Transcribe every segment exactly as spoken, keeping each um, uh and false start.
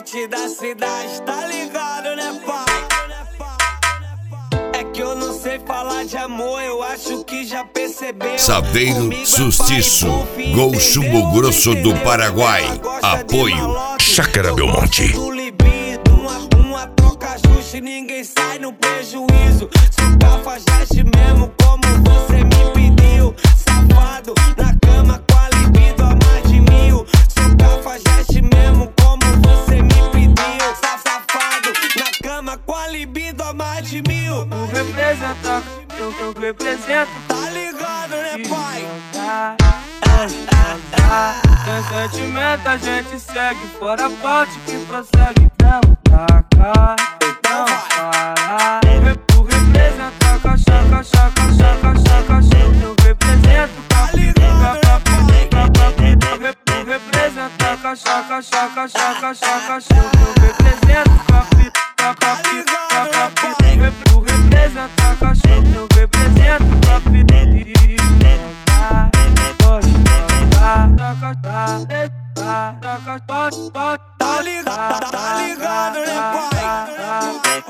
beat da cidade, tá ligado, né, pai? É que eu não sei falar de amor, eu acho que já percebeu. Saveiro Sustiço, Gol Chumbo Grosso do Paraguai. Apoio Chácara Belmonte. Uma, uma troca justa e ninguém sai no prejuízo. Se o cafajeste mesmo como você me pediu. Safado, na cama com a libido a mais de mil. Se o cafajeste mesmo como você me pediu. Safado, na cama com a libido a mais de mil. Tu representa, eu, eu represento. Tá ligado, né, pai? Tem sentimento, a gente segue. Fora forte que prossegue. Não taca, não para. Tu representa, caixa, caixa, caixa, caixa, caixa. Eu represento, tá ligado, né, pai? Tu representa, caixa, caixa, caixa, caixa, caixa. Eu represento, capi, capi, capi. Tu representa, caixa, eu represento, capi. Tá ligado, tá ligado, né, pai?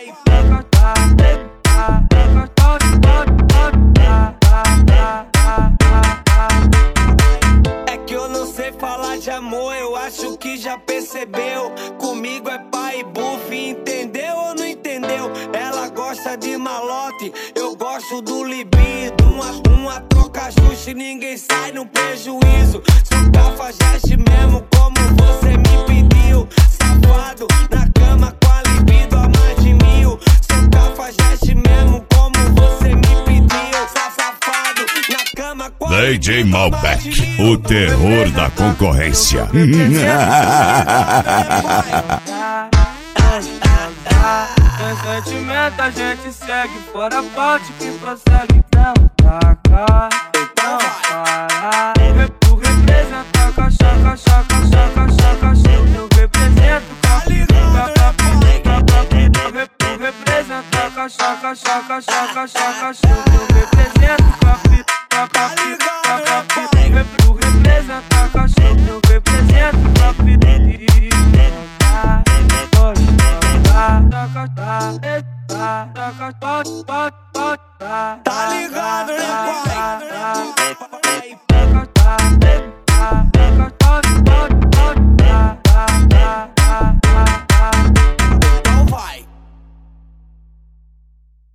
É que eu não sei falar de amor, eu acho que já percebeu. Comigo é pai e buff, entendeu ou não entendeu? Ela gosta de malote, eu gosto do libido. Uma, uma troca justa e ninguém sai no prejuízo. Se o cafajeste mesmo como você me pediu. Safado, na cama com a libido a mais de mil. Se o cafajeste mesmo como você me pediu. Safado, na cama com a D J Malbec, o terror da concorrência. Tem sentimento, a gente segue. Fora forte que prossegue. Não taca, não para. Tu representa, caixa, caixa, caixa, caixa, caixa. Eu represento, capi, capi, capi. Tu representa, caixa, caixa, caixa, caixa, caixa.